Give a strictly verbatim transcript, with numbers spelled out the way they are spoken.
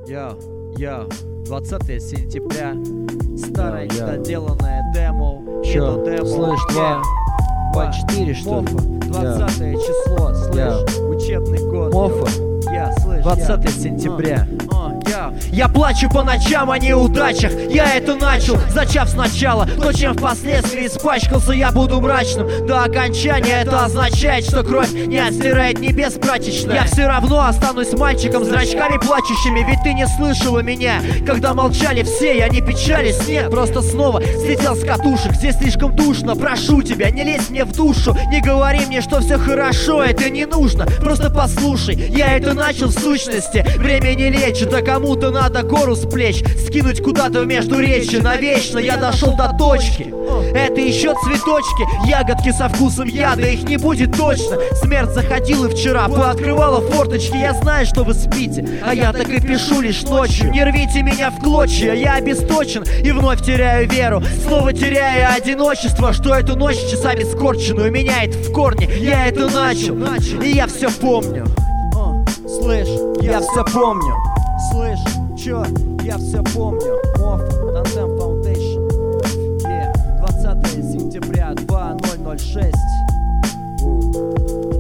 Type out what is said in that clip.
Йо, йо, двадцатое сентября. Старое Йо, йо. недоделанное демо. Чё, Не то демо. слышь, два, два, четыре, что ли? двадцатое число, слышь, учебный год. Мофа. Я, слышь, двадцатое сентября. А, я. Я плачу по ночам о неудачах. Я это начал, зачав сначала. То, чем впоследствии испачкался, я буду мрачным до окончания. Это означает, что кровь не отстирает небес прачечная. Я все равно останусь мальчиком с зрачками плачущими. Ведь ты не слышала меня, когда молчали все. Я не печались, нет, просто снова слетел с катушек. Здесь слишком душно, прошу тебя, не лезь мне в душу. Не говори мне, что все хорошо, это не нужно. Просто послушай, я это начал в сущности. Время не лечит, а кому-то надо гору с плеч скинуть куда-то в междуречье. Навечно я дошел до точки. Это еще цветочки, ягодки со вкусом яда. Их не будет точно. Смерть заходила вчера, пооткрывала форточки. Я знаю, что вы спите, а я так и пишу лишь ночью. Не рвите меня в клочья, я обесточен и вновь теряю веру. Снова теряю одиночество, что эту ночь часами скорченную меняет в корне. Я это начал, и я все помню. Слышь, Я все помню. слышь, чё, я все помню. Моф, Тандем Foundation. Yeah, двадцатое сентября, два ноль ноль шесть.